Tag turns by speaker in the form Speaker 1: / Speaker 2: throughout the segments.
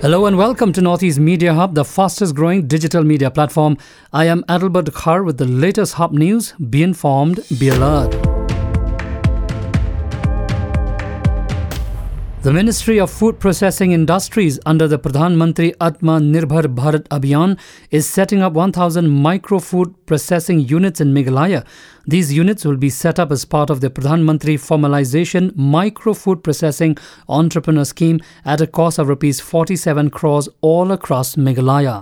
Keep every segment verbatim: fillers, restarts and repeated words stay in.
Speaker 1: Hello and welcome to Northeast Media Hub, the fastest growing digital media platform. I am Adalbert Khar with the latest Hub news. Be informed, be alert. The Ministry of Food Processing Industries under the Pradhan Mantri Atmanirbhar Bharat Abhiyan is setting up one thousand micro food processing units in Meghalaya. These units will be set up as part of the Pradhan Mantri Formalization Micro Food Processing Entrepreneur Scheme at a cost of rupees forty-seven crores all across Meghalaya.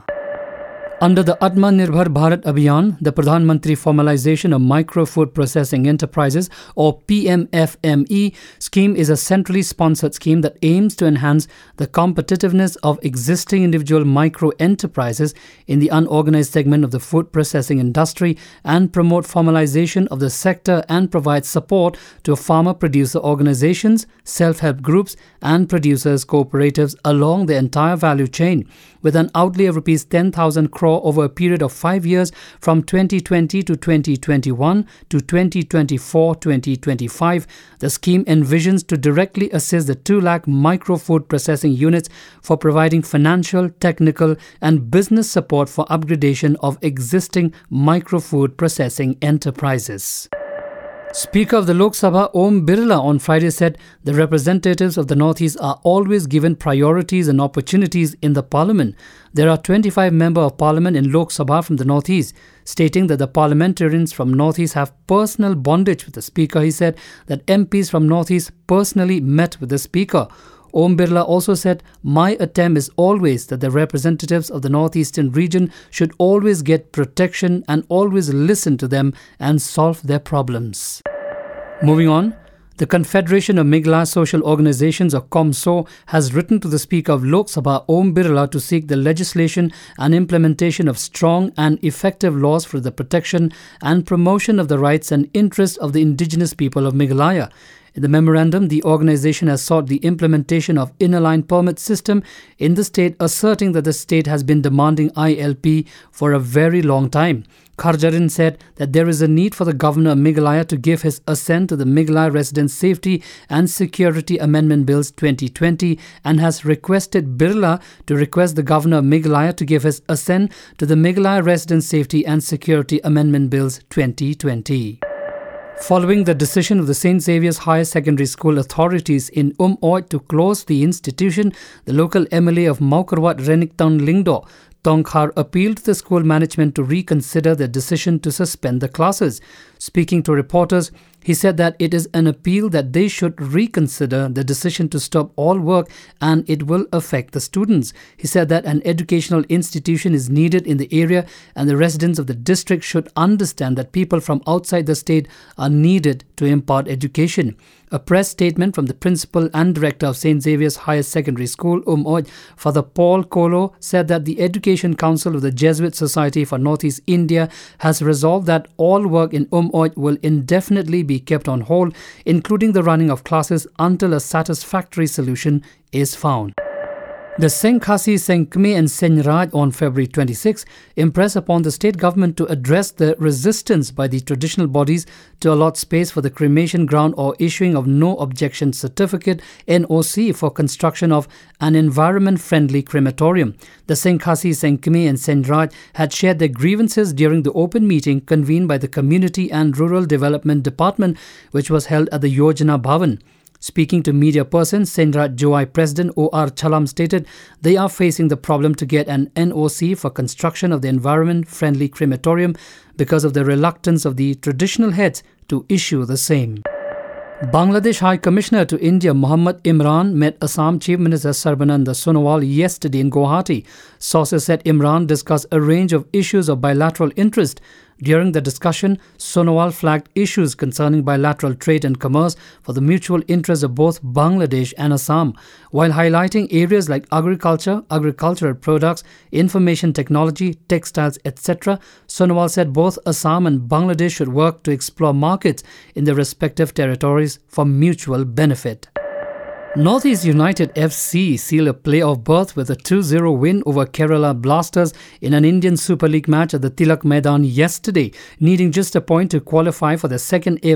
Speaker 1: Under the Atmanirbhar Bharat Abhiyan, the Pradhan Mantri Formalization of Micro Food Processing Enterprises or P M F M E scheme is a centrally sponsored scheme that aims to enhance the competitiveness of existing individual micro enterprises in the unorganized segment of the food processing industry and promote formalization of the sector and provide support to farmer-producer organizations, self-help groups and producers cooperatives along the entire value chain. With an outlay of rupees ten thousand crore over a period of five years from twenty twenty to twenty twenty-one to twenty twenty-four to twenty twenty-five, the scheme envisions to directly assist the two lakh micro food processing units for providing financial, technical and business support for upgradation of existing micro food processing enterprises. Speaker of the Lok Sabha Om Birla on Friday said the representatives of the Northeast are always given priorities and opportunities in the Parliament. There are twenty-five members of Parliament in Lok Sabha from the Northeast. Stating that the parliamentarians from Northeast have personal bondage with the Speaker, he said that M Ps from Northeast personally met with the Speaker. Om Birla also said, "My attempt is always that the representatives of the Northeastern region should always get protection and always listen to them and solve their problems." Moving on, the Confederation of Meghalaya Social Organizations or COMSO has written to the Speaker of Lok Sabha Om Birla to seek the legislation and implementation of strong and effective laws for the protection and promotion of the rights and interests of the indigenous people of Meghalaya. In the memorandum, the organization has sought the implementation of inner line permit system in the state, asserting that the state has been demanding I L P for a very long time. Kharjarin said that there is a need for the Governor of Meghalaya to give his assent to the Meghalaya Resident Safety and Security Amendment Bills twenty twenty and has requested Birla to request the Governor of Meghalaya to give his assent to the Meghalaya Resident Safety and Security Amendment Bills twenty twenty. Following the decision of the Saint Xavier's Higher Secondary School authorities in Umoy to close the institution, the local M L A of Maukarwat Reniktown Lingdo, Tongkhar, appealed to the school management to reconsider their decision to suspend the classes. Speaking to reporters, he said that it is an appeal that they should reconsider the decision to stop all work and it will affect the students. He said that an educational institution is needed in the area and the residents of the district should understand that people from outside the state are needed to impart education. A press statement from the principal and director of Saint Xavier's Higher Secondary School, Umoy, Father Paul Kolo, said that the Education Council of the Jesuit Society for Northeast India has resolved that all work in Umoy will indefinitely be kept on hold, including the running of classes until a satisfactory solution is found. The Seng Khasi, Seng Khmer and Seng Raj on February twenty-sixth impressed upon the state government to address the resistance by the traditional bodies to allot space for the cremation ground or issuing of no objection certificate N O C for construction of an environment-friendly crematorium. The Seng Khasi, Seng Khmer and Seng Raj had shared their grievances during the open meeting convened by the Community and Rural Development Department, which was held at the Yojana Bhavan. Speaking to media persons, Seng Raj Joai President O R Chalam stated they are facing the problem to get an N O C for construction of the environment-friendly crematorium because of the reluctance of the traditional heads to issue the same. Bangladesh High Commissioner to India Mohammad Imran met Assam Chief Minister Sarbananda Sonowal yesterday in Guwahati. Sources said Imran discussed a range of issues of bilateral interest. During the discussion, Sonowal flagged issues concerning bilateral trade and commerce for the mutual interest of both Bangladesh and Assam, while highlighting areas like agriculture, agricultural products, information technology, textiles, et cetera. Sonowal said both Assam and Bangladesh should work to explore markets in their respective territories for mutual benefit. Northeast United F C sealed a playoff berth with a two zero win over Kerala Blasters in an Indian Super League match at the Tilak Maidan yesterday, needing just a point to qualify for the second ever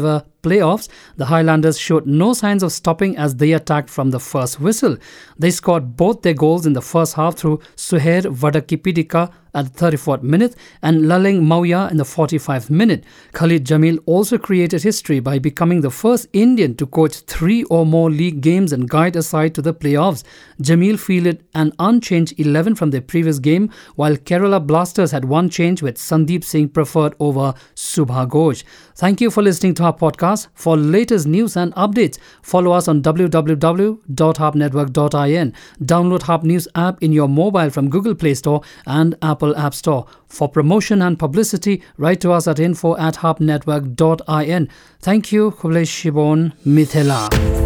Speaker 1: playoffs, the Highlanders showed no signs of stopping as they attacked from the first whistle. They scored both their goals in the first half through Suhair Vadakipidika at the thirty-fourth minute and Laleng Mauya in the forty-fifth minute. Khalid Jamil also created history by becoming the first Indian to coach three or more league games and guide a side to the playoffs. Jamil fielded an unchanged eleven from their previous game, while Kerala Blasters had one change with Sandeep Singh preferred over Subha Ghosh. Thank you for listening to our podcast. For latest news and updates, follow us on w w w dot harp network dot i n. Download Harp News app in your mobile from Google Play Store and Apple App Store. For promotion and publicity, write to us at info at harp network dot i n. Thank you. Khublesh Shibon Mithela.